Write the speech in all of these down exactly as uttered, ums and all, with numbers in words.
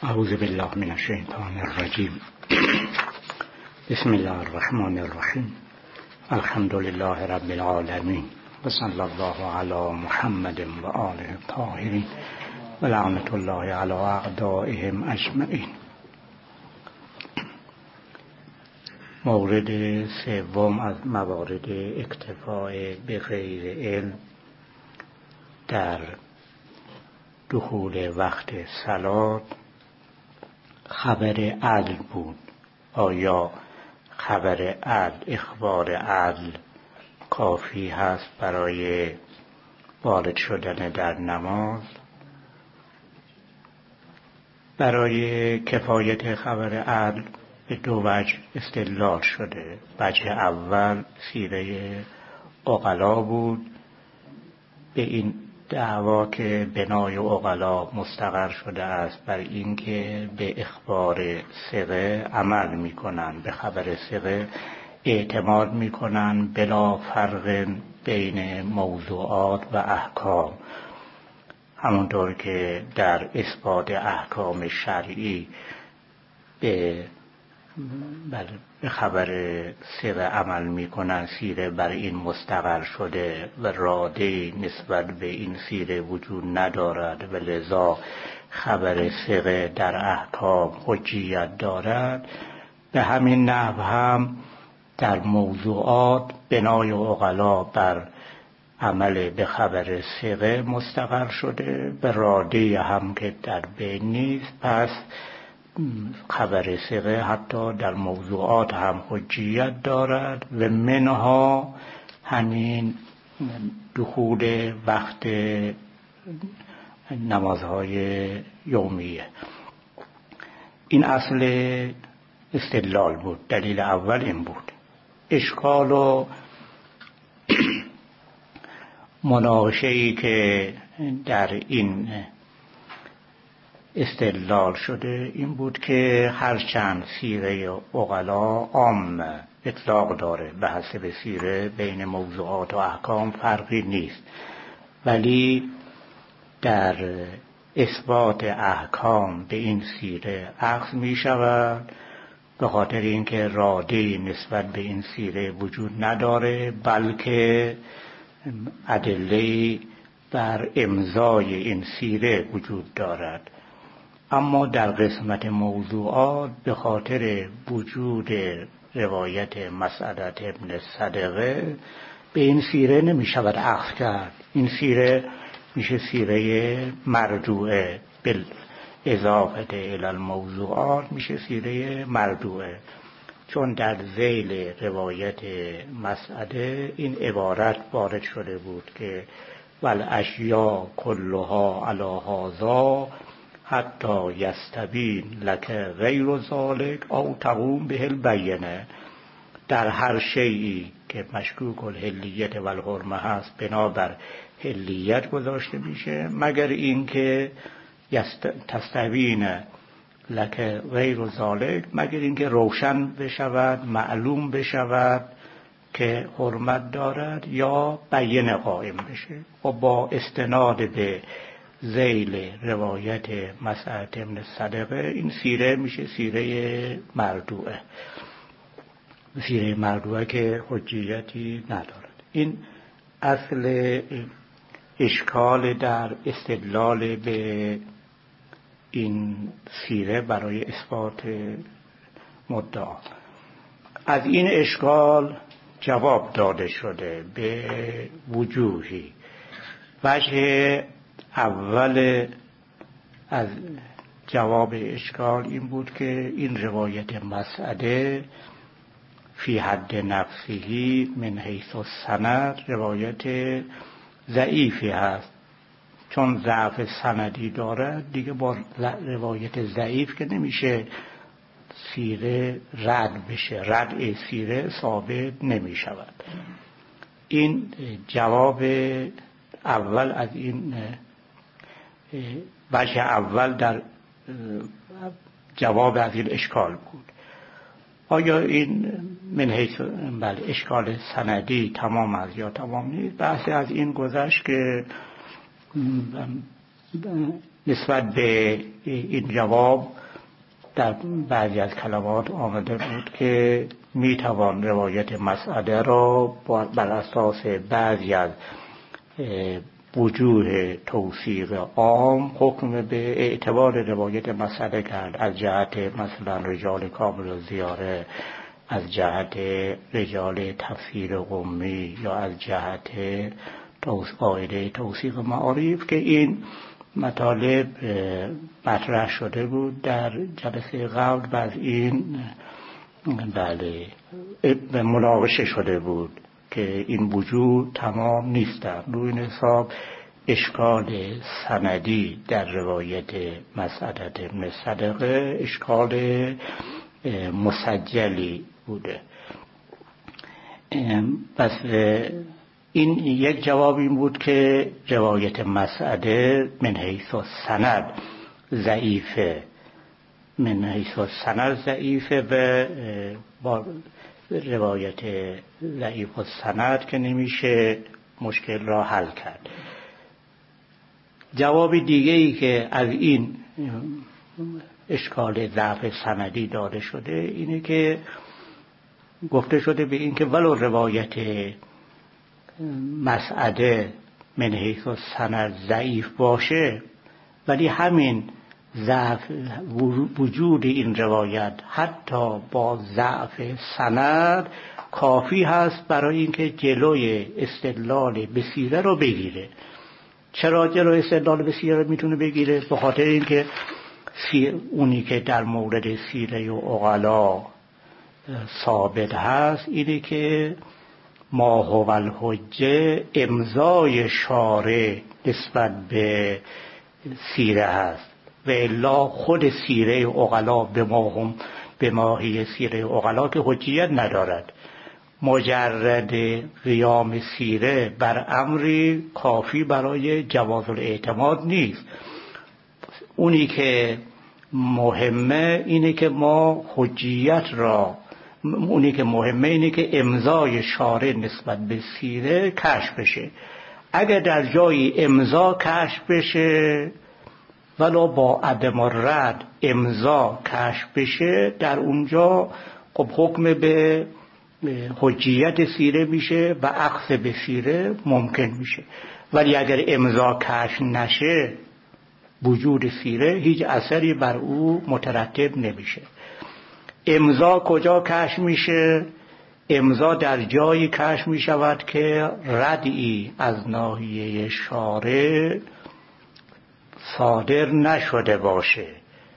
اعوذ بالله من الشیطان الرجیم. بسم الله الرحمن الرحیم. الحمد لله رب العالمین و صلی الله علی محمد و آله الطاهرین و لعنت الله علی اعدائهم اجمعین. مورد سوم از موارد اکتفاء به غیر علم در دخول وقت صلات خبر عدل بود. آیا خبر عدل، اخبار عدل کافی هست برای وارد شدن در نماز؟ برای کفایت خبر عدل به دو وجه استدلال شده. وجه اول سیره عقلا بود. به این دعوا که بنای عقلا مستقر شده است بر اینکه به اخبار ثقه عمل میکنن، به خبر ثقه اعتماد میکنن بلا فرق بین موضوعات و احکام، همونطور که در اثبات احکام شرعی به به خبر ثقه عمل میکنن. سیره بر این مستقر شده و راده نسبت به این سیره وجود ندارد و لذا خبر ثقه در احکام حجیت دارد. به همین نحو هم در موضوعات بنای عقلا بر عمل به خبر ثقه مستقر شده، به راده هم که در بین نیست. پس خبر ثقه حتی در موضوعات هم حجیت دارد و منها همین دخول وقت نمازهای یومیه. این اصل استدلال بود. دلیل اول این بود. اشکال و مناقشه‌ای که در این استدلال شده این بود که هرچند سیره عقلا عام اطلاق داره، به حسب سیره بین موضوعات و احکام فرقی نیست، ولی در اثبات احکام به این سیره عکس می شود، به خاطر اینکه راده نسبت به این سیره وجود نداره، بلکه ادله بر امضای این سیره وجود دارد. اما در قسمت موضوعات به خاطر وجود روایت مسعدة ابن صدقه به این سیره نمی شود عکس کرد. این سیره میشه سیره مرجوعه، بالاضافه الی الموضوعات میشه سیره مرجوعه، چون در ذیل روایت مسعده این عبارت وارد شده بود که والاشیاء کلها علی هذا حتی یستبین لک غیر ذالک او تقوم به البینه. در هر شیئی که مشکوک الحلیت و الحرمه هست بنابر حلیت گذاشته میشه، مگر اینکه تستبین لک غیر ذالک، مگر اینکه روشن بشود، معلوم بشود که حرمت دارد یا بینه قائم بشه. و با استناد به ذیل روایت مسعدة ابن صدقه این سیره میشه سیره مردوعه، سیره مردوعه که حجیتی ندارد. این اصل اشکال در استدلال به این سیره برای اثبات مدعا. از این اشکال جواب داده شده به وجوهی. وجه اول از جواب اشکال این بود که این روایت مسعده فی حد نفسه من حیث السند روایت ضعیفی هست. چون ضعف سندی دارد دیگه با روایت ضعیف که نمیشه سیره رد بشه، رد سیره ثابت نمی شود. این جواب اول از این وجه اول در جواب از این اشکال بود. آیا این من حیث بله اشکال سندی تمام است یا تمام نیست؟ بحث از این گذشت که نسبت به این جواب در بعضی از کلمات آمده بود که میتوان روایت مسعده را بر اساس بعضی از وجوه توثیق عام حکم به اعتبار روایت مسعده کرد، از جهت مثلا رجال کامل و زیاره، از جهت رجال تفسیر قمی، یا از جهت قاعده توثیق معارف که این مطالب مطرح شده بود در جلسه قبل و از این بله مناقشه شده بود که این وجود تمام نیستند. روی این حساب اشکال سندی در روایت مسعده ابن صدقه اشکال مسجلی بوده. پس این یک جواب این بود که روایت مسعده من حیث السند ضعیفه، من حیث السند ضعیفه و با روایت ضعیف السند که نمیشه مشکل را حل کرد. جواب دیگه ای که از این اشکال ضعف سندی داده شده اینه که گفته شده به این که ولو روایت مسعده من حیث السند ضعیف باشه، ولی همین ضعف وجود این روایت حتی با ضعف سند کافی هست برای اینکه جلوی استدلال به سیره رو بگیره. چرا جلوی استدلال به سیره رو میتونه بگیره؟ به خاطر اینکه اونی که در مورد سیره و عقلا ثابت هست اینه که ما هو الحجه امضای شارع نسبت به سیره هست و الا خود سیره عقلا به ما هم به ماهی سیره عقلا که حجیت ندارد. مجرد قیام سیره بر امری کافی برای جواز الاعتماد نیست. اونی که مهمه اینه که ما حجیت را اونی که مهمه اینه که امضای شارع نسبت به سیره کشف بشه. اگر در جایی امضا کشف بشه ولو با عدم رد امضا کشف بشه، در اونجا خب حکم به حجیت سیره میشه و اخذ به سیره ممکن میشه. ولی اگر امضا کشف نشه وجود سیره هیچ اثری بر او مترتب نمیشه. امضا کجا کشف میشه؟ امضا در جایی کشف میشود که ردعی از ناحیه شارع صادر نشده باشه.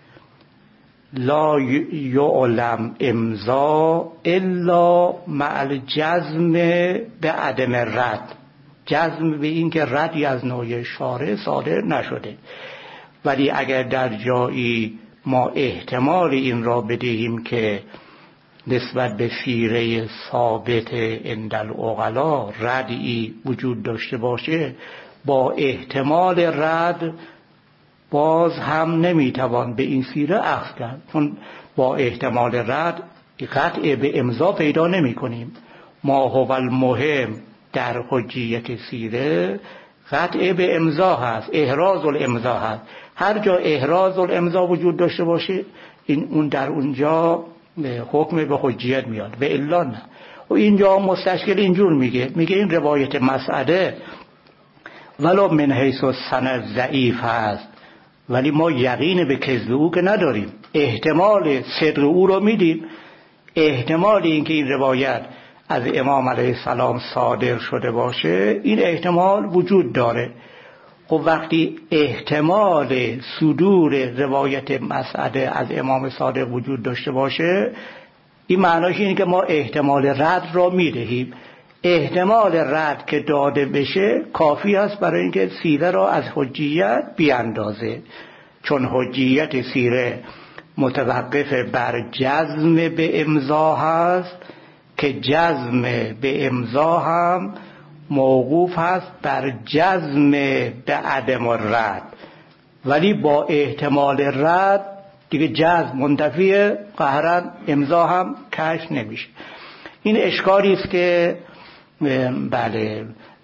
لا یعلم امضا الا مع الجزم به عدم رد، جزم به این که ردی از ناحیه شارع صادر نشده. ولی اگر در جایی ما احتمال این را بدهیم که نسبت به سیره ثابت عند العقلا ردی وجود داشته باشه، با احتمال رد باز هم نمیتوان به این سیره اخذ کرد، چون با احتمال رد قطع به امضا پیدا نمی کنیم. ما هو المهم در حجیت سیره قطع به امضا هست، احراز الامضا هست. هر جا احراز الامضا وجود داشته باشه این اون در اونجا حکم به حجیت میاد و الا نه. و اینجا مستشکل اینجور میگه میگه این روایت مسعده ولو من حیث السند ضعیف هست، ولی ما یقین به کذب او که نداریم، احتمال صدق او رو میدیم. احتمال اینکه این روایت از امام علیه السلام صادر شده باشه این احتمال وجود داره. خب وقتی احتمال صدور روایت مسعده از امام صادق وجود داشته باشه این معناش اینه که ما احتمال رد را میدهیم. احتمال رد که داده بشه کافی است برای اینکه سیره را از حجیت بیاندازه، چون حجیت سیره متوقف بر جزم به امضا هست که جزم به امضا هم موقوف هست بر جزم به عدم رد. ولی با احتمال رد دیگه جزم منتفیه، قهرا امضا هم کشف نمیشه. این اشکالی است که بله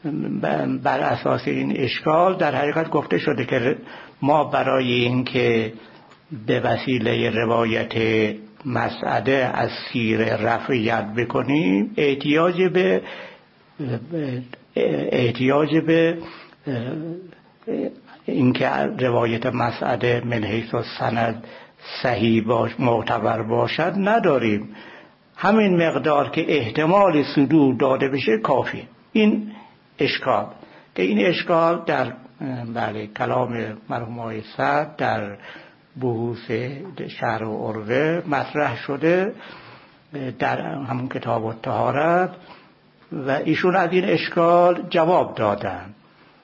بر اساس این اشکال در حقیقت گفته شده که ما برای اینکه به وسیله روایت مسعده از سیره رفعیت بکنیم احتیاج به احتیاج به اینکه روایت مسعده من حیث السند صحیح باش معتبر باشد نداریم. همین مقدار که احتمال صدور داده بشه کافی. این اشکال که این اشکال در بله کلام مرحوم آقای سعد در بحوث شرح و عروه مطرح شده در همون کتاب الطهارت و ایشون از این اشکال جواب دادن.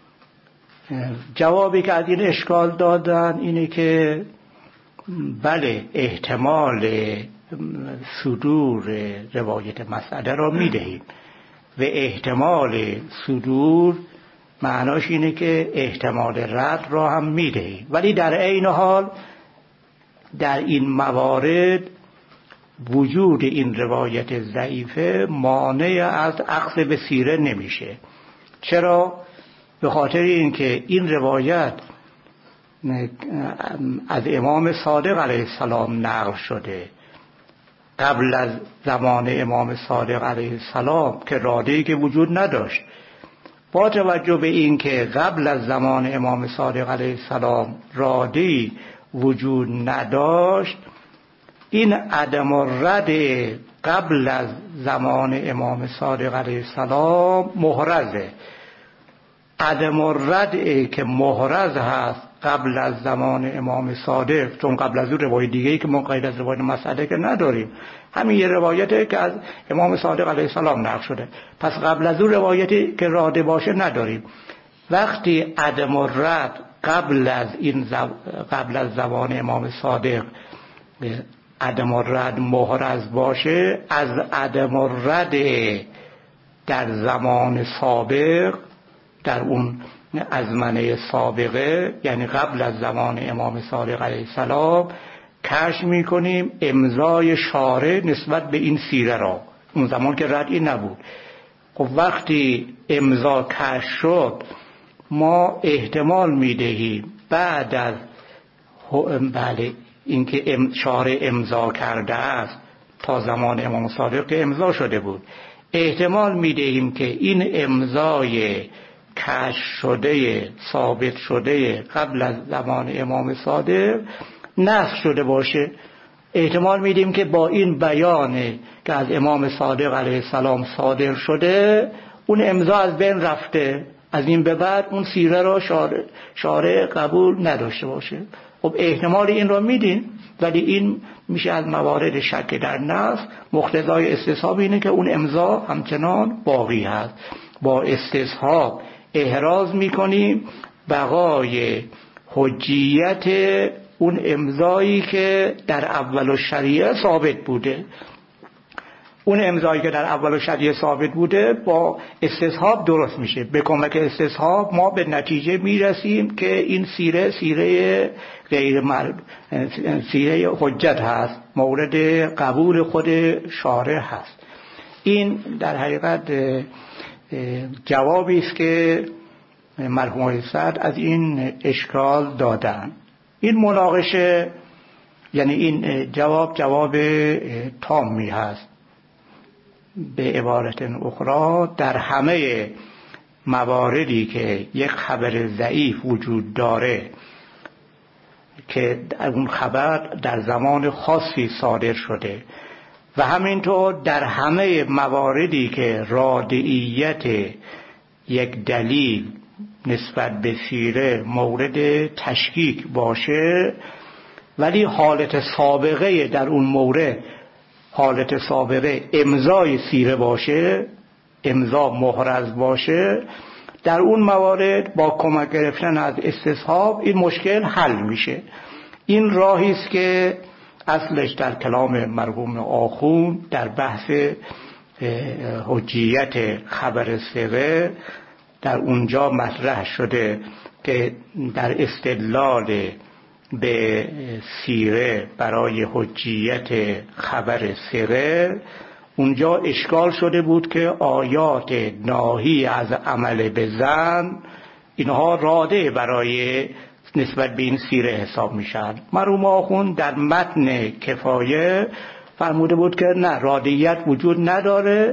جوابی که از این اشکال دادن اینه که بله احتمال صدور روایت مسعده را میدهیم و احتمال صدور معناش اینه که احتمال رد را هم میدهیم، ولی در عین حال در این موارد وجود این روایت ضعیفه مانع از اخذ به سیره نمیشه. چرا؟ به خاطر اینکه این روایت از امام صادق علیه السلام نقل شده قبل از زمان امام صادق علیه السلام که راده‌ای که وجود نداشت. با توجه به اینکه قبل از زمان امام صادق علیه السلام راده‌ای وجود نداشت، این عدم الرد قبل از زمان امام صادق علیه السلام محرزه. عدم الرد که محرز هست قبل از زمان امام صادق، چون قبل از اون روایت دیگه‌ای که ما غیر از روایت مسعده که نداریم، همین یه روایته که از امام صادق علیه السلام نقل شده، پس قبل از اون روایتی که راده باشه نداریم. وقتی عدم الرد قبل از این زب... قبل از زمان امام صادق عدم الرد محرز باشه، از عدم الرد در زمان سابق در اون ازمنه سابقه یعنی قبل از زمان امام صادق علیه السلام کشف میکنیم امضای شارع نسبت به این سیره را. اون زمان که ردی نبود. خب وقتی امضا کشف شد ما احتمال میدهیم بعد از بله اینکه شارع امضا کرده است تا زمان امام صادق که امضا شده بود، احتمال میدهیم که این امضای کشف شده ثابت شده قبل از زمان امام صادق نسخ شده باشه. احتمال میدیم که با این بیان که از امام صادق علیه السلام صادر شده اون امضا از بین رفته، از این به بعد اون سیره را شارع, شارع قبول نداشته باشه. خب احتمال این را میدین، ولی این میشه از موارد شک در نسخ. مقتضای استصحاب اینه که اون امضا همچنان باقی هست. با استصحاب احراز میکنیم بقای حجیت اون امضایی که در اول شریعه ثابت بوده. اون امضایی که در اول شریعه ثابت بوده با استصحاب درست میشه. به کمک استصحاب ما به نتیجه میرسیم که این سیره سیره غیر مر... سیره حجت هست، مورد قبول خود شارع هست. این در حقیقت جوابی است که مرحوم آقای سعد از این اشکال دادن. این مناقشه یعنی این جواب جواب تامی هست. به عبارت اخرى در همه مواردی که یک خبر ضعیف وجود داره که اون خبر در زمان خاصی صادر شده و همینطور در همه مواردی که رادعیت یک دلیل نسبت به سیره مورد تشکیک باشه، ولی حالت سابقه در اون مورد حالت سابقه امضای سیره باشه، امضا محرز باشه، در اون موارد با کمک گرفتن از استصحاب این مشکل حل میشه. این راهی است که اصلش در کلام مرحوم آخوند در بحث حجیت خبر ثقه در اونجا مطرح شده که در استدلال به سیره برای حجیت خبر ثقه اونجا اشکال شده بود که آیات ناهی از عمل به زن اینها راده برای نسبت به این سیره حساب میشن. مرحوم آخوند در متن کفایه فرموده بود که نه، رادیت وجود نداره،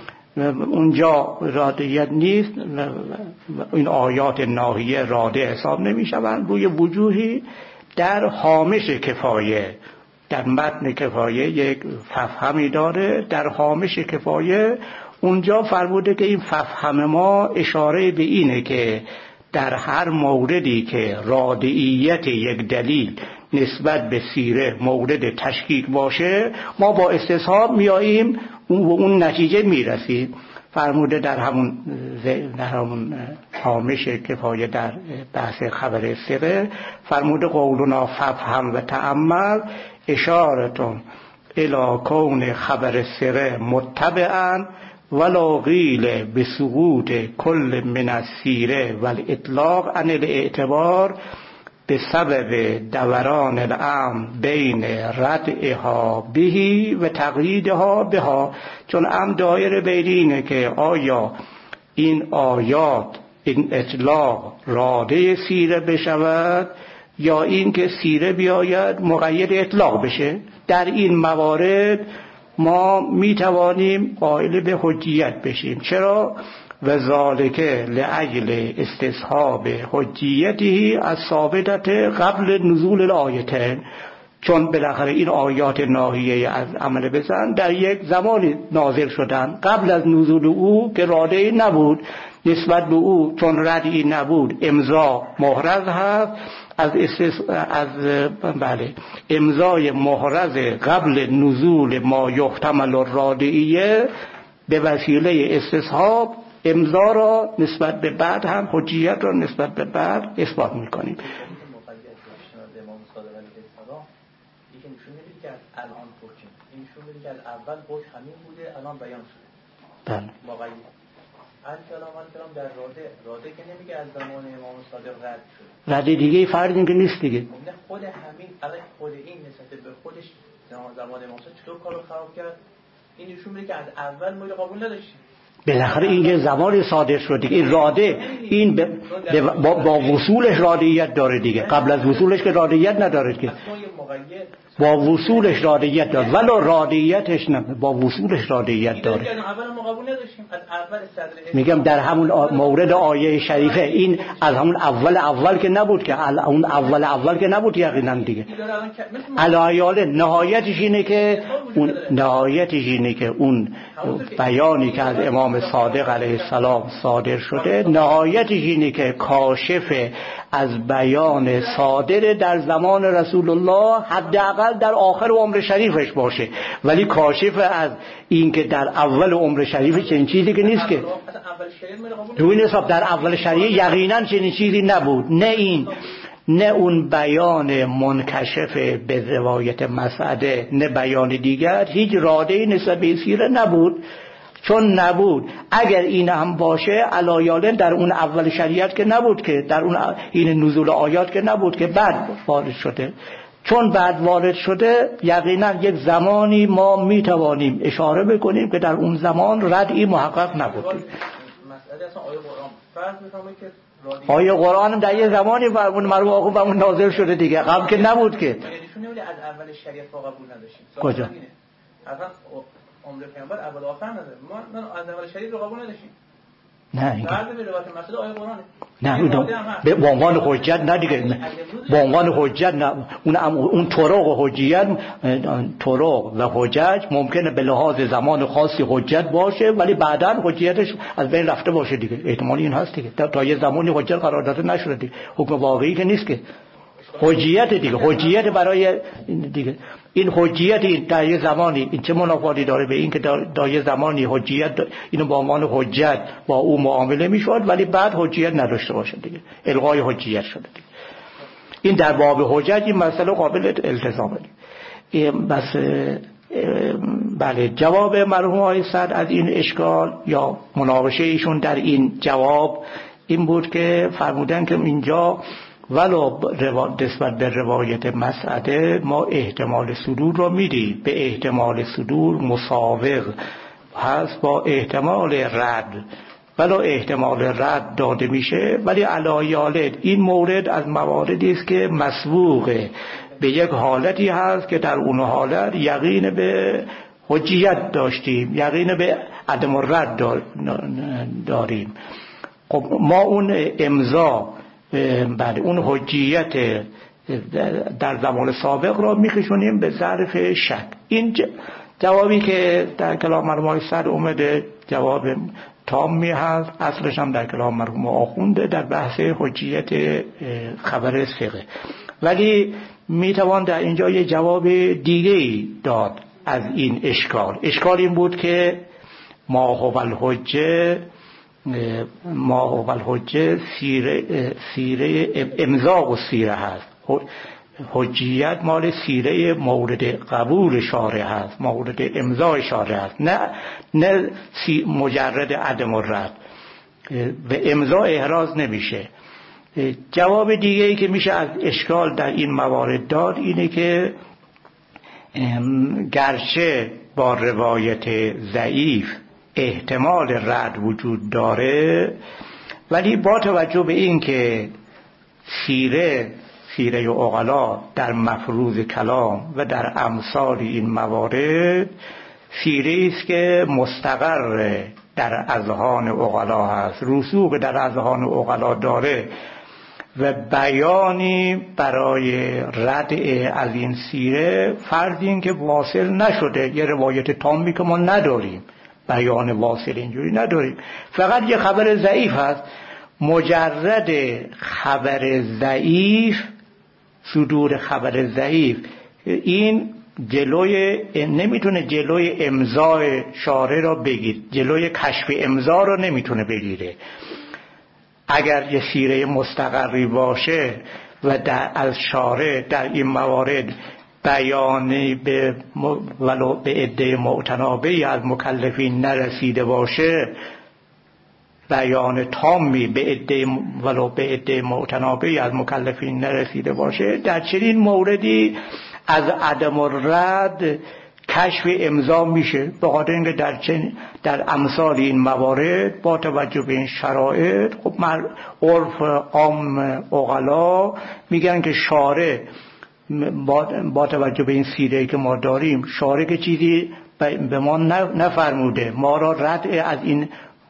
اونجا رادیت نیست، این آیات ناهیه راده حساب نمیشوند. روی وجوهی در هامش کفایه، در متن کفایه یک ففهمی داره، در هامش کفایه اونجا فرموده که این ففهم ما اشاره به اینه که در هر موردی که رادعیت یک دلیل نسبت به سیره مورد تشکیک باشه ما با استصحاب میاییم و اون نتیجه میرسیم. فرموده در همون در همون هامش کفایه در بحث خبر سیره فرموده قولنا ففهم و تأمل اشارتون الی کون خبر سیره متبعا ولا قیل بسقوط کل من السیره والاطلاق عن الاعتبار بسبب دوران الامر بین ردعها بهی و تقییدها بها. چون ام دایره بین اینه که آیا این آیات این اطلاق راده سیره بشود یا این که سیره بیاید مقید اطلاق بشه. در این موارد ما می توانیم قائل به حجیت بشیم. چرا؟ و ذالک لأجل استصحاب حجیته از ثابتت قبل نزول الآیتین، چون بالاخره این آیات ناهیه از عمل بزن در یک زمانی نازل شدن قبل از نزول او که راده نبود، نسبت به او چون ردی نبود امضا محرز هست از استس... از بله امضای محرز قبل نزول ما یحتمل الرادعیه به وسیله استصحاب امضا را نسبت به بعد هم حجیت را نسبت به بعد اثبات می‌کنیم. الان پرچین این نشون میده که اول بود همین بوده الان بیان شده. بله. مقید. الکلام الکلام در راده راده که نمیگه از زمان امام صادق رد شد. رد دیگه فرض که نیست دیگه. نه خود همین الان خود این نسبت به خودش زمان امام صادق چطور کارو خراب کرد؟ این نشون میده که از اول ما قبول نداشتیم. بالاخره این یه زمان صادر شد دیگه. این راده این ب... با, با وصولش رادیت داره دیگه. قبل از وصولش که رادیت نداره که. با وصولش رادیت داره ولی رادیتش نه، با وصولش رادیت داره. میگم در همون مورد آیه شریفه این از همون اول اول که نبود که اون اول اول که نبود یقینا دیگه. علایال نهایتش اینه که اون نهایتش اینه که اون بیانی که از امام صادق علیه السلام صادر شده نهایتش اینه که کاشف از بیان صادر در زمان رسول الله حداقل در آخر عمر شریفش باشه، ولی کاشف از این که در اول عمر شریفش چنین چیزی که نیست که روی حساب در اول شریعه یقینا چنین چیزی نبود. نه این نه اون بیان منکشف به روایت مسعده نه بیان دیگر هیچ راده‌ای نسبت به سیره نبود. چون نبود اگر این هم باشه علایالن در اون اول شریعت که نبود که در اون این نزول آیات که نبود که بعد وارد شده. چون بعد وارد شده یقینا یک زمانی ما میتوانیم اشاره بکنیم که در اون زمان ردی محقق نبود. مسئله اصلا آیه قرآن فرض می‌کنم که آیه قرآن در یه زمانی فرمون مرو آقا بهمون نازل شده دیگه، قبل که نبود که. یعنی نشون نمیده از اول شریعت ما قبول نداشتیم. کجا؟ اصلا عمر پیامبر اول آخر نداره. ما من از اول شریعت رو قبول نداشتیم. نه این بعد به روایت مسئله آیه قرآنه. نه به عنوان حجت نه دیگه، به عنوان حجت نه. اون اون طرق و حجیت طرق و حجج ممکنه به لحاظ زمان خاصی حجت باشه ولی بعداً حجیتش از بین رفته باشه دیگه. احتمالی این هست دیگه. تا یه زمانی حجت قرار داده نشده دیگه. حکم واقعی که نیست که. حجیت دیگه، حجیت برای دیگه. این حجیت این در یه زمانی این چه منافاتی داره به این که در یه زمانی حجیت اینو با عنوان حجت با او معامله میشد ولی بعد حجیت نداشته باشه دیگه، الغای حجیت شده دیگه. این در باب حجت این مسئله قابل التزامه دیگه. بس بله جواب مرحوم آقای صدر از این اشکال یا مناقشه ایشون در این جواب این بود که فرمودن که اینجا ولو نسبت به روایت مسعده ما احتمال صدور رو میدیم، به احتمال صدور مساوق هست با احتمال رد، ولو احتمال رد داده میشه، ولی علایالد این مورد از مواردی است که مسبوقه به یک حالتی هست که در اون حالت یقین به حجیت داشتیم، یقین به عدم رد داریم. خب ما اون امضا بعد اون حجیت در زمان سابق را میخشونیم به ظرف شک. این جوابی که در کلام مرحوم سعد اومده جواب تامی هست، اصلش هم در کلام مرحوم آخونده در بحث حجیت خبر ثقه، ولی میتوان در اینجا یه جواب دیگه داد از این اشکال. اشکال این بود که ما هو الحجه ما هو الحجه سیره, سیره امضا و سیره هست، حجیت مال سیره مورد قبول شارع هست، مورد امضای شارع هست، نه نه مجرد عدم الرد، به امضا احراز نمیشه. جواب دیگه ای که میشه از اشکال در این موارد داد اینه که گرچه با روایت ضعیف احتمال رد وجود داره، ولی با توجه به این که سیره سیره و عقلا در مفروض کلام و در امثال این موارد سیره است که مستقر در اذهان عقلا هست، رسوخ در اذهان عقلا داره و بیانی برای ردع از این سیره فرض این که واصل نشده، یه روایت تامی که ما نداریم، بیان واصل اینجوری نداریم، فقط یه خبر ضعیف هست. مجرد خبر ضعیف، صدور خبر ضعیف، این جلوی نمیتونه جلوی امضای شارع را بگیره، جلوی کشف امضا را نمیتونه بگیره. اگر یه سیره مستقری باشه و در از شارع در این موارد بیانی به ولو به عده معتنابی از مکلفین نرسیده باشه، بیان تامی به عده ولو به عده معتنابی از مکلفین نرسیده باشه، در چنین موردی از عدم الرد کشف امضا میشه، به خاطر اینکه در چن در امثال این موارد با توجه به این شرایط خب عرف عام عقلا میگن که شارع با, با توجه به این سیره که ما داریم، شارع که چیزی به ما نفرموده، ما را رد از این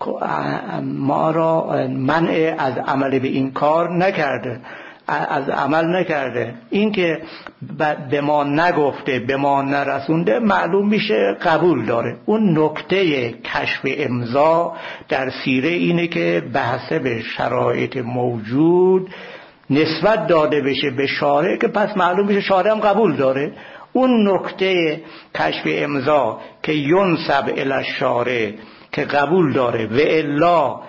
ما را منع از عمل به این کار نکرده، از عمل نکرده، این که به ما نگفته به ما نرسونده معلوم میشه قبول داره. اون نکته کشف امضا در سیره اینه که به حسب شرایط موجود نسبت داده بشه به شارع که پس معلوم میشه شارع هم قبول داره. اون نکته کشف امضا که ینسب الی الشارع که قبول داره و الا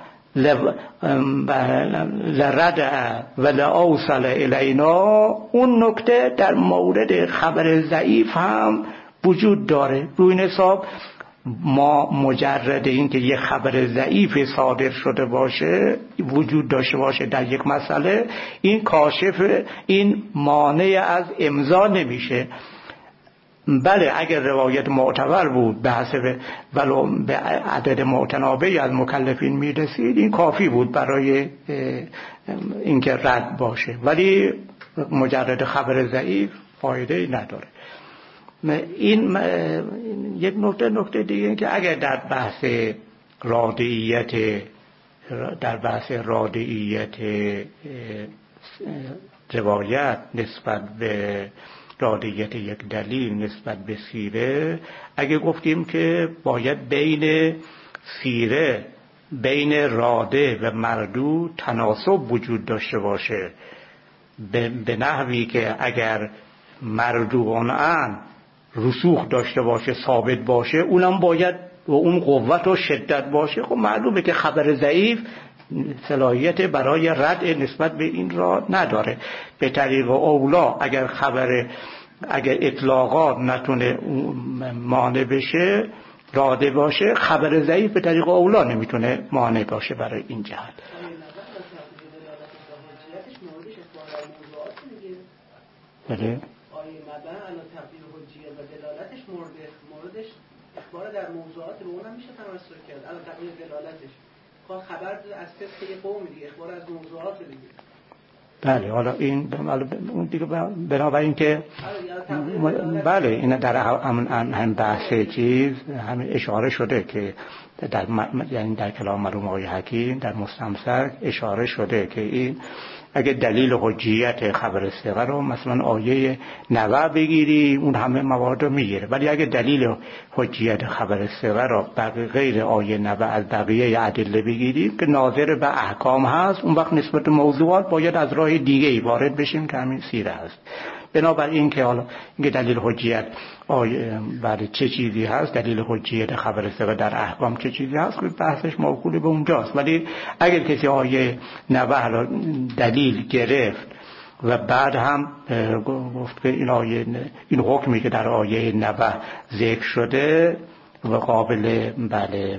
لردع و لأوصل الینا، اون نکته در مورد خبر ضعیف هم وجود داره. روی این حساب ما مجرد این که یک خبر ضعیف صادر شده باشه، وجود داشته باشه در یک مسئله، این کاشف این مانع از امضا نمیشه. بله اگر روایت معتبر بود به حسب ولو به عدد معتنابی از مکلفین میرسید، این کافی بود برای اینکه رد باشه، ولی مجرد خبر ضعیف فایده نداره. این یک نکته نکته دیگه این که اگر در بحث رادعیت در بحث رادعیت روایت نسبت به رادعیت یک دلیل نسبت به سیره، اگه گفتیم که باید بین سیره بین راده و مردو تناسب وجود داشته باشه، به نحوی که اگر مردوان رسوخ داشته باشه ثابت باشه، اونم باید و اون قوت و شدت باشه. خب معلومه که خبر ضعیف صلاحیت برای رد نسبت به این را نداره. به طریق اولا اگر خبر اگر اطلاقات نتونه مانع بشه راده باشه، خبر ضعیف به طریق اولا نمیتونه مانع باشه برای این جهت. بله آیه مبن الان تقدیر حجیه و دلالتش مورد موردش اخبار در موضوعات به اونم میشه تمسک کرد. الان تقدیر دلالتش خبر از فسق یه قوم دیگه، اخبار از موضوعات دیگه. بله حالا این اون دیگه بنابراین که بله این در هم بحث چیز همین اشاره شده که در یعنی در کلام مرحوم آقای حکیم در مستمسک اشاره شده که این اگه دلیل حجیت خبر ثقه رو مثلا آیه نوع بگیری اون همه موارد رو میگیره، ولی اگه دلیل حجیت خبر ثقه رو غیر آیه نوع از بقیه ادله بگیریم که ناظر به احکام هست، اون وقت نسبت به موضوعات باید از راه دیگه ای وارد بشیم که همین سیره هست. بنابراین که حالا اینکه دلیل حجیت آیه برای چه چیزی هست، دلیل حجیت خبر ثقه در احکام چه چیزی هست، بحثش موکول به اونجاست. ولی اگر کسی آیه نوع دلیل گرفت و بعد هم گفت که این آیه این حکمی که در آیه نوع ذکر شده و قابل بله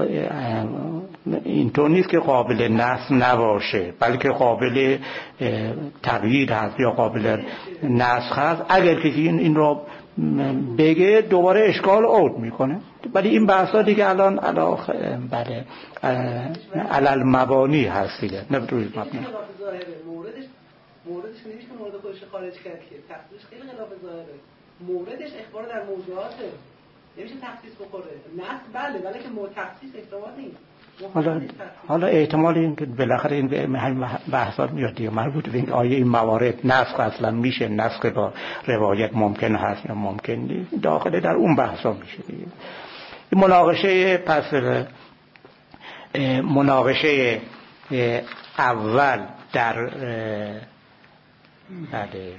اینطور نیست که قابل نسخ نباشه، بلکه قابل تغییر هست یا قابل نسخ هست، اگر کسی این این رو بگه دوباره اشکال عود میکنه. ولی این بحثا دیگه الان علاخ بله علل مبانی هست دیگه، نه روی مبنی. موردش موردش نمیشه مورد خودش خارج کرد که تخصیصش خیلی خلاف ظاهره. موردش اخبار در موضوعاته، نمیشه تخصیص بخوره. نص بله ولی که تخصیص احتمال نیست. حالا حالا احتمال این که بالاخره این همین بحثات میاد دیگه، مربوط به این آیه این موارد نسخ اصلا میشه، نسخ با روایت ممکن هست یا ممکن نیست، داخل در اون بحثا میشه دیگه. این مناقشه پس مناقشه اول در بله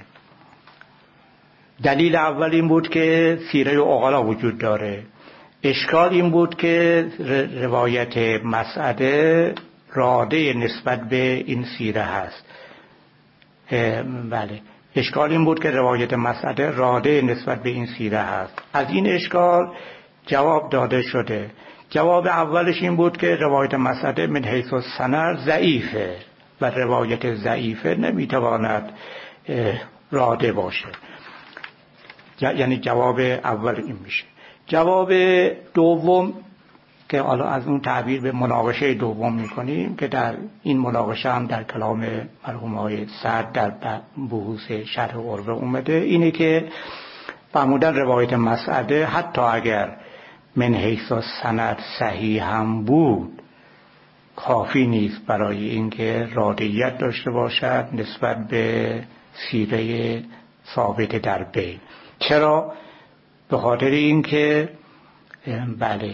دلیل اول این بود که سیره عقلا وجود داره. اشکال این بود که روایت مسعده راده نسبت به این سیره هست. بله اشکال این بود که روایت مسعده راده نسبت به این سیره هست. از این اشکال جواب داده شده. جواب اولش این بود که روایت مسعده من حیث السند ضعیفه و روایت ضعیفه نمیتواند راده باشه. یعنی جواب اول این میشه. جواب دوم که حالا از اون تعبیر به مناقشه دوم میکنیم که در این مناقشه هم در کلام مرحوم آقای سعد در بحوث شرح عروه اومده، اینه که فرمودن روایت مسعده حتی اگر من حیث السند صحیح هم بود کافی نیست برای اینکه رادیت داشته باشد نسبت به سیره ثابت در بین. چرا؟ به خاطر اینکه بله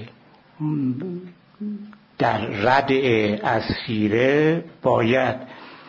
در ردع از سیره باید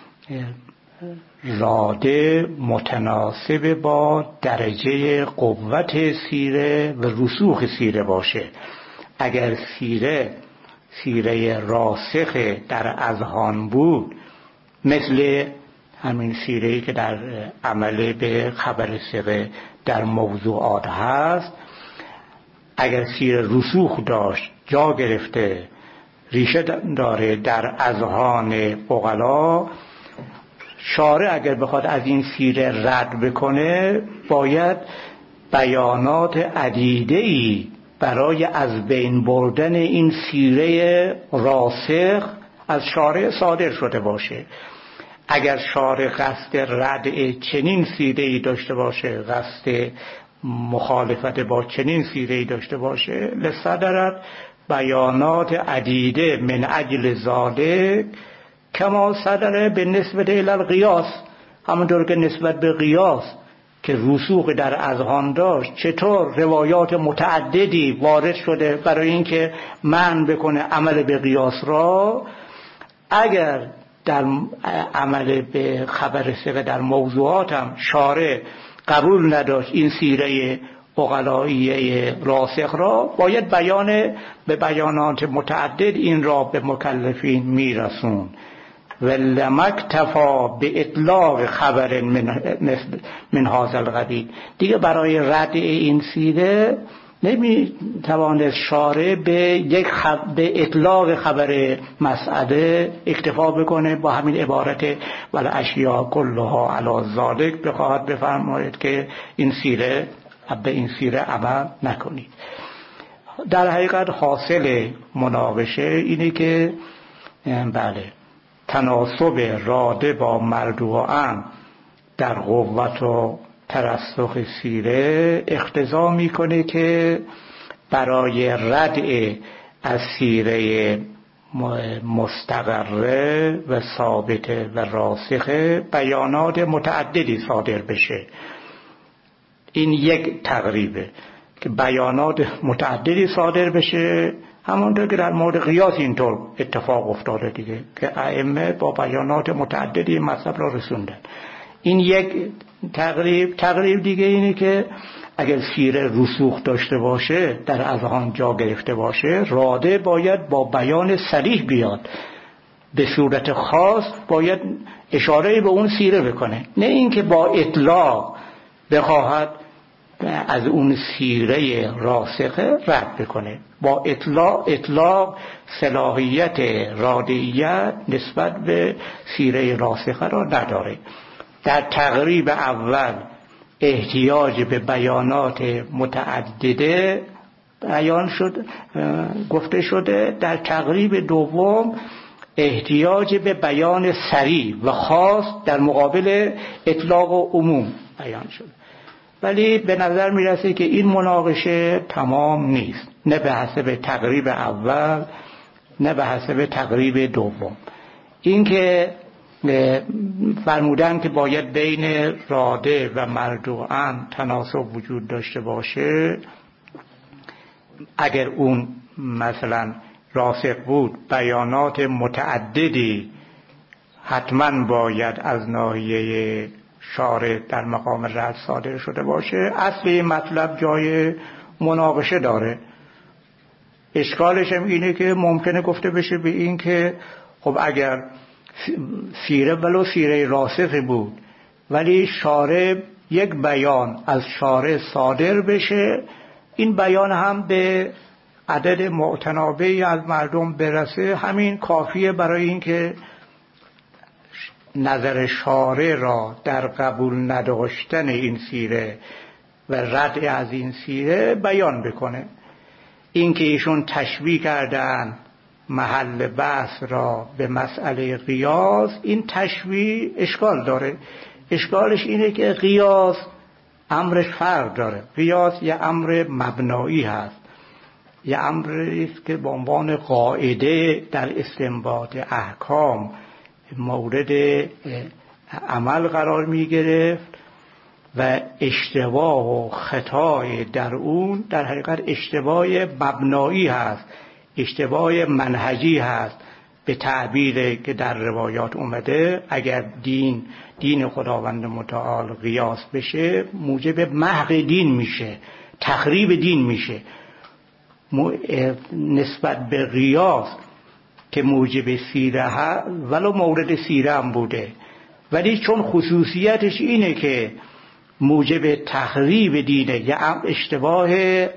راده متناسب با درجه قوت سیره و رسوخ سیره باشه. اگر سیره سیره راسخ در اذهان بود، مثل همین سیره‌ای که در عمل به خبر ثقه در موضوعات هست، اگر سیره رسوخ داشت، جا گرفته، ریشه داره در اذهان عقلا، شارع اگر بخواد از این سیره رد بکنه باید بیانات عدیده‌ای برای از بین بردن این سیره راسخ از شارع صادر شده باشه. اگر شارع قصد ردع چنین سیره‌ای داشته باشه، قصد مخالفت با چنین سیره‌ای داشته باشه، لصدرت بیانات عدیده من اجل ذالک کما صدره به نسبت الی القیاس، همونطور که نسبت به قیاس که رسوخ در اذهان داشت، چطور روایات متعددی وارد شده برای اینکه منع بکنه عمل به قیاس را. اگر در عمل به خبر ثقه در موضوعات هم شارع قبول نداشت این سیره عقلائیه راسخ را، باید بیان به بیانات متعدد این را به مکلفین میرسون. ولم اکتفا به اطلاق خبر من من هذا القبیل، دیگه برای ردع این سیره نمی توانست شارع به یک خب... به اطلاق خبر مسئله اکتفا بکنه با همین عبارت ولا اشیاء کلها علی ذالک، بخواهد بفرماید که این سیره به این سیره عمل نکنید. در حقیقت حاصل مناقشه اینه که بله تناسب راده با مردوعان در قوت و ترسخ سیره اقتضا میکنه که برای ردع از سیره مستقره و ثابته و راسخه بیانات متعددی صادر بشه. این یک تقریبه که بیانات متعددی صادر بشه، همونطور که در مورد قیاس اینطور اتفاق افتاده دیگه که ائمه با بیانات متعددی مذهب را رسوندن. این یک تقریب. تقریب دیگه اینه که اگر سیره رسوخ داشته باشه، در اذهان جا گرفته باشه، راده باید با بیان صریح بیاد، به صورت خاص باید اشاره به اون سیره بکنه، نه اینکه با اطلاق بخواهد از اون سیره راسخه رد بکنه. با اطلاق اطلاق صلاحیت رادعیت نسبت به سیره راسخه را نداره. در تقریب اول احتیاج به بیانات متعدده بیان شد گفته شده، در تقریب دوم احتیاج به بیان صریح و خاص در مقابل اطلاق و عموم بیان شده. ولی به نظر میرسه که این مناقشه تمام نیست، نه به حسب تقریب اول نه به حسب تقریب دوم. این که فرمودن که باید بین راده و مردوعان تناسب وجود داشته باشه، اگر اون مثلا راسخ بود بیانات متعددی حتما باید از ناحیه شارع در مقام رد صادر شده باشه. اصل مطلب جای مناقشه داره. اشکالش هم اینه که ممکنه گفته بشه به این که خب اگر سیره ولو سیره راسخ بود ولی شارع یک بیان از شارع صادر بشه، این بیان هم به عدد معتنابی از مردم برسه، همین کافیه برای این که نظر شارع را در قبول نداشتن این سیره و رد از این سیره بیان بکنه. این که ایشون تشبیه کردن محل بحث را به مسئله قیاس، این تشبیه اشکال داره. اشکالش اینه که قیاس امرش فرق داره. قیاس یه امر مبنایی هست، یه امری است که به عنوان قاعده در استنباط احکام مورد عمل قرار می گرفت و اشتباه و خطای در اون در حقیقت اشتباه مبنایی هست، اشتباه منهجی هست. به تعبیر که در روایات اومده، اگر دین دین خداوند متعال قیاس بشه موجب محق دین میشه، تخریب دین میشه. نسبت به قیاس که موجب سیره ها ولو مورد سیره هم بوده، ولی چون خصوصیتش اینه که موجب تخریب دینه، یا اشتباه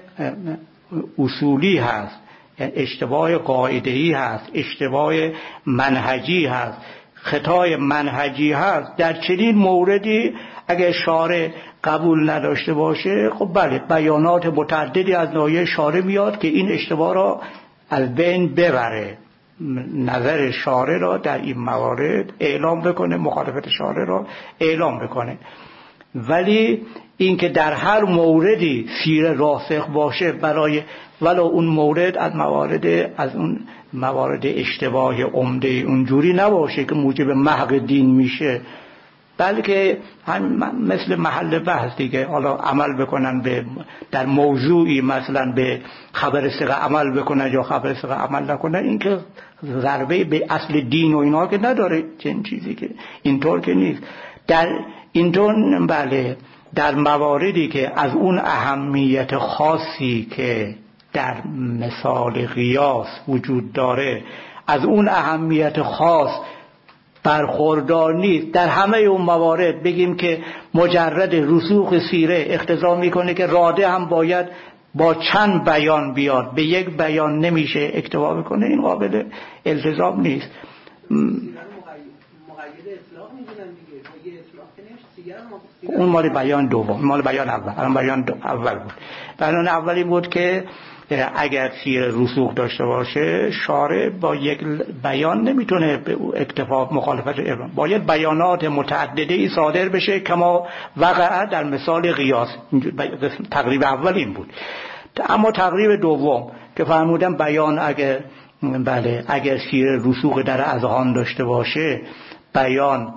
اصولی هست، اشتباه قاعده‌ای هست، اشتباه منهجی هست، خطای منهجی هست، در چنین موردی اگر شارع قبول نداشته باشه، خب بله بیانات متعددی از ناحیه شارع میاد که این اشتباه را از بین ببره، نظر شارع را در این موارد اعلام بکنه، مخالفت شارع را اعلام بکنه. ولی اینکه در هر موردی سیره راسخ باشه برای ولو اون مورد از موارد از اون موارد اشتباه عمده اونجوری نباشه که موجب محق دین میشه، بلکه هم مثل محل بحث دیگه، حالا عمل بکنن به در موضوعی مثلا به خبر ثقه عمل بکنن یا خبر ثقه عمل نکنن، این که ضربه به اصل دین و اینا که نداره، چنین چیزی که اینطور که نیست. در اینطور بله در مواردی که از اون اهمیت خاصی که در مثال قیاس وجود داره از اون اهمیت خاص برخوردار نیست، در همه اون موارد بگیم که مجرد رسوخ سیره اقتضا میکنه که راده هم باید با چند بیان بیاد به یک بیان نمیشه اکتفا بکنه، این قابل التزام نیست. اون مال بیان دوم، مال بیان اول. الان بیان اول بود. بیان اولی بود که اگر سیر رسوخ داشته باشه شارع با یک بیان نمیتونه به اکتفا مخالفت ارمان، باید بیانات متعدده صادر بشه کما وقع در مثال قیاس. تقریب اول این بود. اما تقریب دوم که فرمودن بیان اگر بله اگر سیر رسوخ در اذهان داشته باشه بیان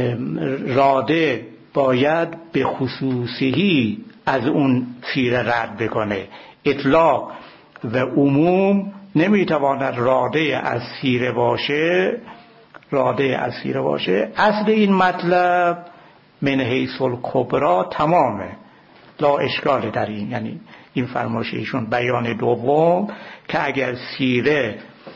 راده باید به خصوصی از اون سیر رد بکنه. اطلاق و عموم نمیتواند راده از سیره باشه راده از سیره باشه. اصل این مطلب من حیث الکبری تمامه، لا اشکال در این. یعنی این فرمایش ایشون بیان دوم که اگر سیره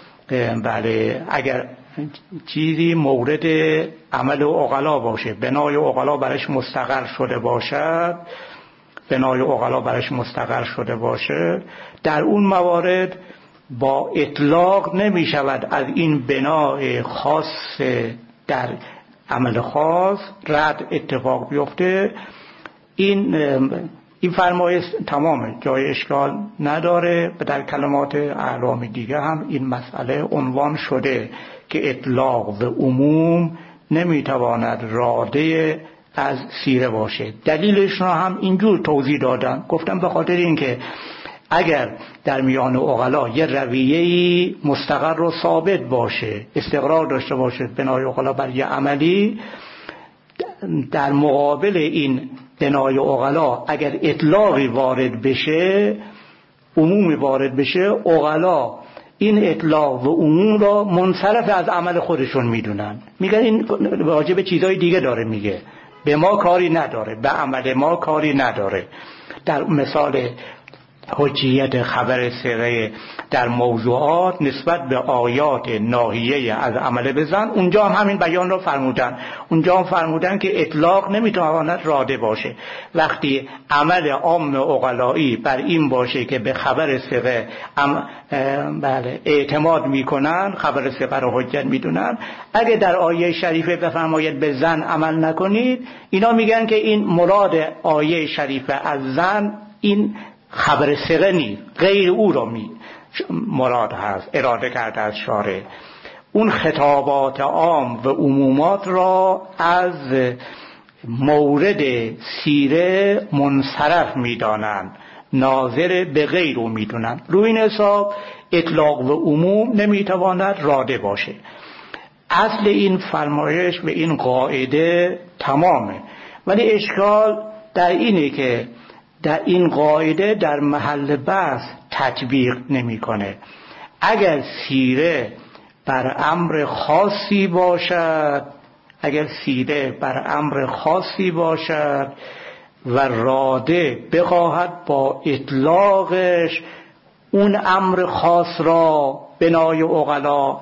بله اگر چیزی مورد عمل عقلا باشه، بنای عقلا برش مستقر شده باشد بنای عقلا برش مستقر شده باشه، در اون موارد با اطلاق نمی شود از این بنای خاص در عمل خاص رد اتفاق بیفته. این این فرمایش تمامه، جای اشکال نداره. و در کلمات اعلام دیگه هم این مسئله عنوان شده که اطلاق و عموم نمیتواند راده از سیره باشه. دلیلش را هم اینجور توضیح دادم، گفتم به خاطر اینکه اگر در میان عقلا یه رویه‌ای مستقر و ثابت باشه، استقرار داشته باشه بنای عقلا بر یه عملی، در مقابل این بنای عقلا اگر اطلاقی وارد بشه، عمومی وارد بشه، عقلا این اطلاق و عموم را منصرف از عمل خودشون میدونن، میگن این واجب چیزای دیگه داره، میگه به ما کاری نداره، به عمل ما کاری نداره. در مثال حجیت خبر ثقه در موضوعات نسبت به آیات ناهیه از عمل بزن، اونجا هم همین بیان رو فرمودن. اونجا هم فرمودن که اطلاق نمیتواند راده باشه. وقتی عمل عام عقلایی بر این باشه که به خبر ثقه بله اعتماد میکنن، خبر ثقه رو حجت میدونن، اگه در آیه شریفه بفرماید به زن عمل نکنید، اینا میگن که این مراد آیه شریفه از زن این خبر ثقه نیست، غیر او را می مراد هست، اراده کرده از شارع. اون خطابات عام و عمومات را از مورد سیره منصرف میدانند، ناظر به غیر او میدونند. روی این حساب اطلاق و عموم نمیتواند راده باشه. اصل این فرمایش به این قاعده تمامه، ولی اشکال در اینه که در این قاعده در محل بحث تطبیق نمیکنه. اگر سیره بر امر خاصی باشد اگر سیره بر امر خاصی باشد و راده بخواهد با اطلاقش اون امر خاص را بنای عقلا،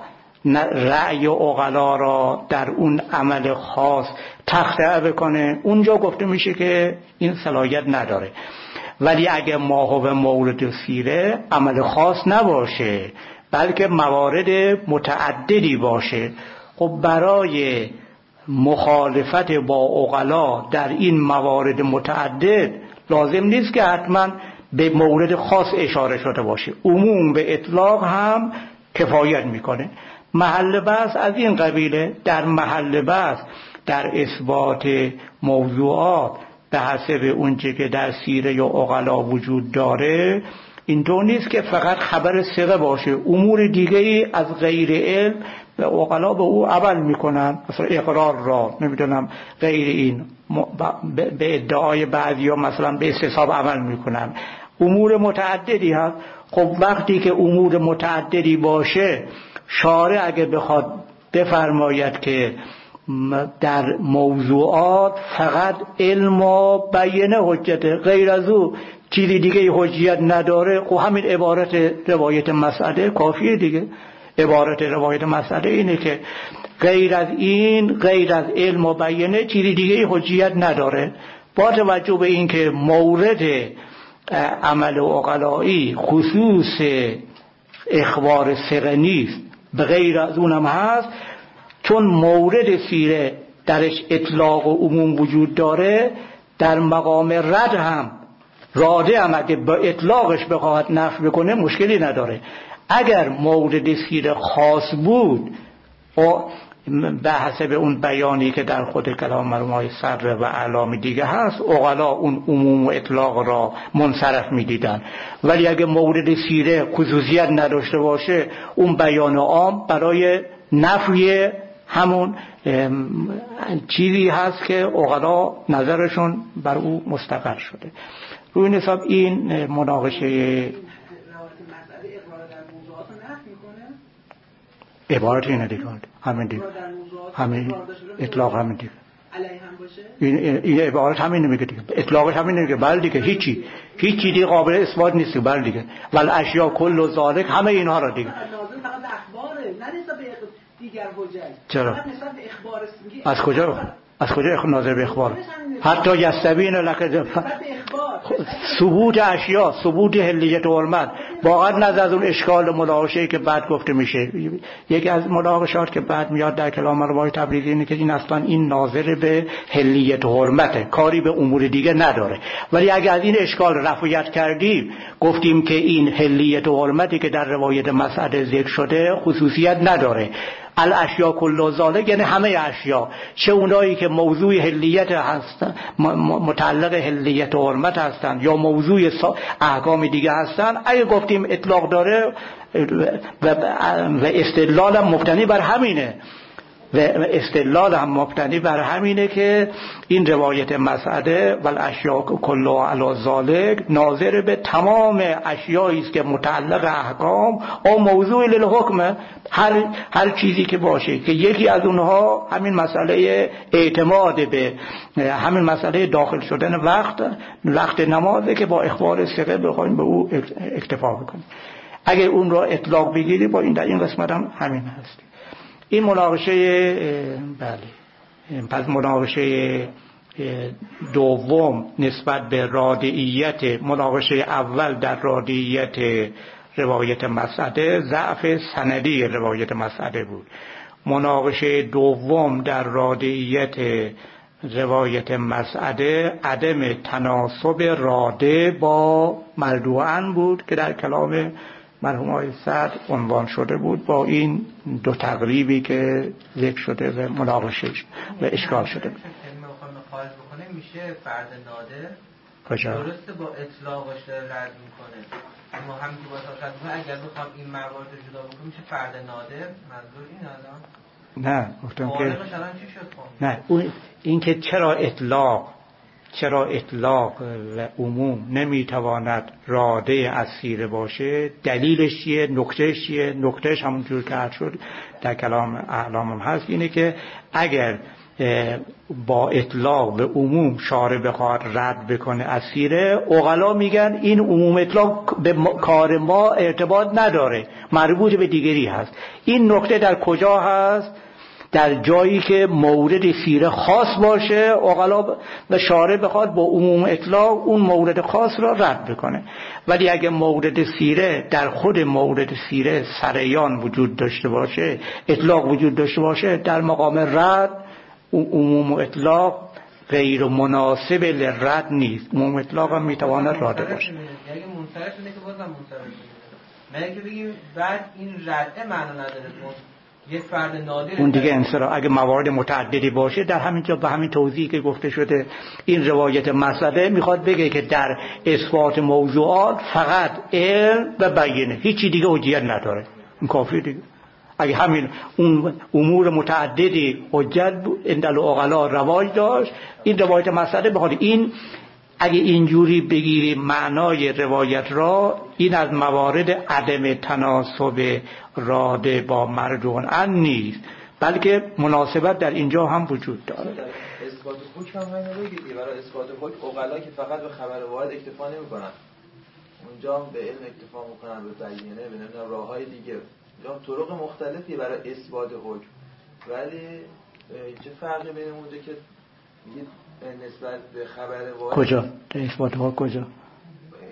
رأی عقلا را در اون عمل خاص تخطئه بکنه، اونجا گفته میشه که این صلاحیت نداره. ولی اگه ماهو مورد سیره عمل خاص نباشه بلکه موارد متعددی باشه، خب برای مخالفت با عقلا در این موارد متعدد لازم نیست که حتما به مورد خاص اشاره شده باشه، عموم به اطلاق هم کفایت میکنه. محل بحث از این قبیله. در محل بحث در اثبات موضوعات به حسب اونچه که در سیره یا عقلا وجود داره، اینطور نیست که فقط خبر ثقه باشه، امور دیگری از غیر علم به عقلا به او عمل میکنن، مثلا اقرار را نمیدونم غیر این به ادعای بعضی ها مثلا به استصحاب عمل میکنن، امور متعددی هست. خب وقتی که امور متعددی باشه، شارع اگه بخواد بفرماید که در موضوعات فقط علم و بیانه حجته، غیر از او چیزی دیگه حجیت نداره، خب همین عبارت روایت مسئله کافیه دیگه. عبارت روایت مسئله اینه که غیر از این، غیر از علم و بیانه چیزی دیگه حجیت نداره. با توجه به این که مورد عمل عقلایی خصوص اخبار ثقه نیست، به غیر از اونم هست، چون مورد سیره درش اطلاق و عموم وجود داره، در مقام رد هم راده هم اگه با اطلاقش بخواهد نفی بکنه مشکلی نداره. اگر مورد سیره خاص بود و به حسب اون بیانی که در خود کلام مرحوم صدر و اعلام دیگه هست، عقلا اون عموم و اطلاق را منصرف می‌دیدن. ولی اگه مورد سیره خصوصیت نداشته باشه، اون بیان عام برای نفی همون چیزی هست که عقلا نظرشون بر او مستقر شده. روی این حساب این مناقشه عبارت اینه دیگه، همین دیگه، همین اطلاق همین دیگه، این این عبارت همین میگه دیگه، اطلاقش همین میگه. بله دیگه، هیچی هیچی دیگه قابل اثبات نیست. بله دیگه، ول اشیا کل و ذالک، همه اینها را دیگه چرا؟ از کجا؟ از کجا ناظر به اخبار؟ حتی یستبین لک ثبوت اشیا، ثبوت حلیت و حرمت، واقعا نظر از اون اشکال مناقشه‌ای که بعد گفته میشه. یکی از مناقشات که بعد میاد در کلام مرحوم تبریزی اینه که این اصلا این ناظر به حلیت و حرمته، کاری به امور دیگه نداره. ولی اگر از این اشکال رفعیت کردیم، گفتیم که این حلیت و حرمتی که در روایت مسعد ذکر شده خصوصیت نداره، الاشیا کل ذالک یعنی همه اشیا، چه اونایی که موضوع حلیت هستن، متعلق حلیت و حرمت هستن یا موضوع احکام دیگه هستن، اگه گفتیم اطلاق داره و استدلال هم مبتنی بر همینه و استدلال هم مبتنی بر همینه که این روایت مسعده و الاشیا کل علی ذالک ناظر به تمام اشیایی است که متعلق احکام او موضوع للحکم، هر هر چیزی که باشه که یکی از اونها همین مسئله اعتماد به همین مسئله داخل شدن وقت وقت نمازه که با اخبار ثقه بخوایم به او اکتفا بکنیم. اگر اون را اطلاق بگیری، با این در این قسمت هم همین هست. این مناقشه بله. پس مناقشه دوم نسبت به رادعیت، مناقشه اول در رادعیت روایت مسعده، ضعف سندی روایت مسعده بود. مناقشه دوم در رادعیت روایت مسعده عدم تناسب راده با مردوعن بود که در کلام مرحوم آقای صدر عنوان شده بود، با این دو تقریبی که ذکر شده و مناقشه و اشکال شده بود. خارج بکنه میشه فرد نادر، کجا؟ درسته با اطلاقش داره رد میکنه، اما هم که با اطلاقش میکنه اگر بخوام این موارد رو جدا بکنم میشه فرد نادر. منظور این الان نه گفتم که چی شد؟ نه اون این که چرا اطلاق چرا اطلاق و عموم نمیتواند راده از سیره باشه، دلیلش چیه، نکتهش چیه؟ نکتهش همونجور که عرض شد در کلام اعلام هست، اینه که اگر با اطلاق به عموم شارع بخواد رد بکنه از سیره، عقلا میگن این عموم اطلاق به کار ما ارتباط نداره، مربوط به دیگری هست. این نکته در کجا هست؟ در جایی که مورد سیره خاص باشه، عقلا و شارع بخواد با عموم اطلاق اون مورد خاص را رد بکنه. ولی اگه مورد سیره در خود مورد سیره سریان وجود داشته باشه، اطلاق وجود داشته باشه، در مقام رد عموم اطلاق غیر مناسب لرد نیست. عموم اطلاق هم میتواند راده باشه. اگه منصرف شده که بازم منصرف شده، مگه که بگیم بعد این رد معنا نداره، یه فرد نادر اون دیگه انصراف. اگه موارد متعددی باشه، در همین جا به همین توضیحی که گفته شده این روایت مسئله میخواد بگه که در اثبات موضوعات فقط علم و بیانه، هیچی دیگه حجیت نداره. این کافی دیگه. اگه همین اون امور متعددی حجت اندل عقلا رواج داشت، این روایت مسئله بخواد این اگه اینجوری بگیری معنای روایت را، این از موارد عدم تناسب راده با مردون ان نیست، بلکه مناسبت در اینجا هم وجود داره. اثبات حکم هم همین دیگه، برای اثبات حکم عقلا که فقط به خبر واحد اکتفا نمی‌کنن، اونجا هم به علم اکتفا می‌کنن، به بیانه، به نمیدونم راه‌های دیگه، یا طرق مختلفی برای اثبات حکم. ولی چه فرقی بین اونجا که نسبت به خبر واحد کجا؟ اثبات ها کجا؟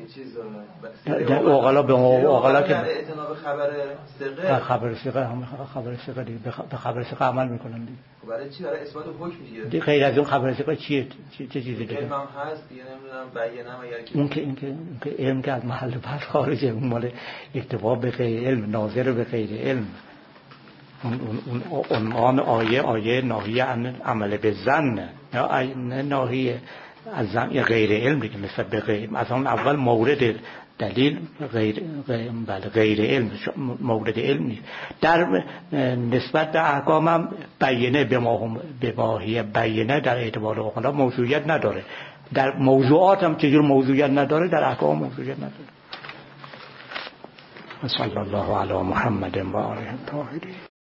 چیز داره در اوغلا به اوغلا که اعتنا به خبر ثقه خبر ثقه هم خبر ثقه دیگه به خبر ثقه عمل میکنن دیگه. برای چی؟ برای اثبات حکم دیگه. دیگه غیر از اون خبر ثقه چیه؟ چه چیزی دیگه؟ علم هم هست دیگه، نمیدونم بیانم اگر که اون که این که که علم که از محل بحث خارجه، اون مال اکتفا به غیر علم، ناظر به غیر علم. اون اون عنوان آیه آیه ناهی عن عمل به ظن، نه ناهی از ظن غیر علم دیگه، نسبت به غیر. از اون اول مورد دلیل غیر بله غیر علم، مورد علم نیست. در نسبت به احکام هم بیانه به ما به ماهی بیانه در اعتبار اوغلا موضوعیت نداره. در موضوعات هم چجور موضوعیت نداره، در احکام موضوعیت نداره. صلی الله علی محمد و آله الطاهرین.